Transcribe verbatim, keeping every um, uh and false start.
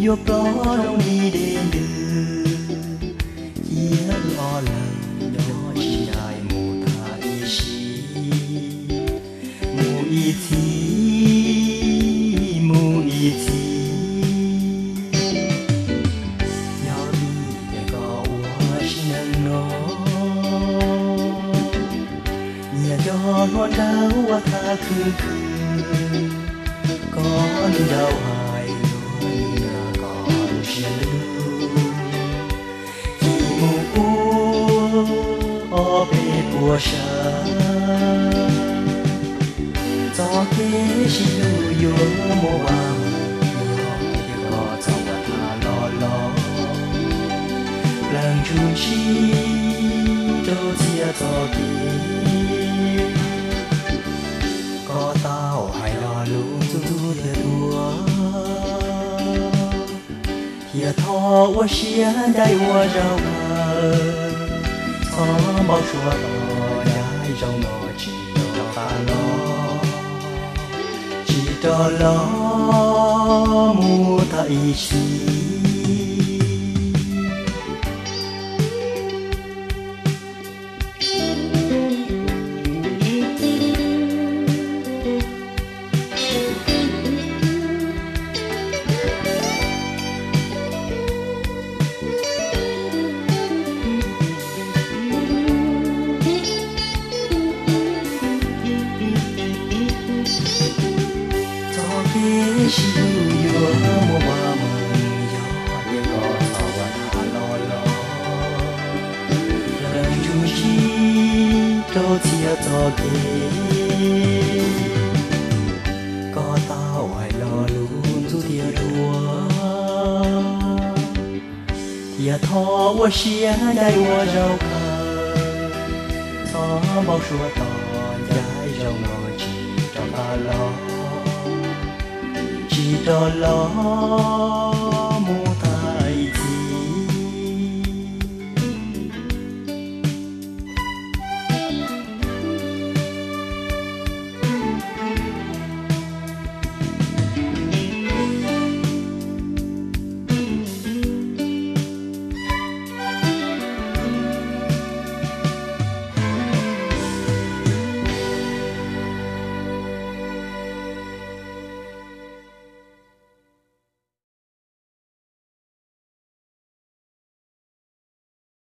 yo pro rong đi đến đưa chia lo lắng nhỏ chỉ ai mù thay chi mù y thi mù y thi nhỏ đi để có hoa xin nâng nó nhà cho nó đau hoa tha khư khư con đau hại đôi nhà còn chưa khi mù ô bê bùa sa cho kế chỉ lưu yo mô bằng yo có trong và thà lo lo lần chung chi đâu chia cho kỳ có tao hay lo lũ tu thiệt thua thiệt thọ wa xia đại wa rau cờ thọ bao xua tỏ đại trong nó chỉ cho ta lo chỉ cho lo mu thay chi chỉ yêu mùa hoa mừng gió để có thọ và thà lo lo lần chung chi đâu chia cho kề có tao hay lo luôn tu thiệt đua thiệt thọ wa xia đại wa rau cờ thọ bao xua tỏ giải rau ngồi chỉ trong ta lo chỉ cho lo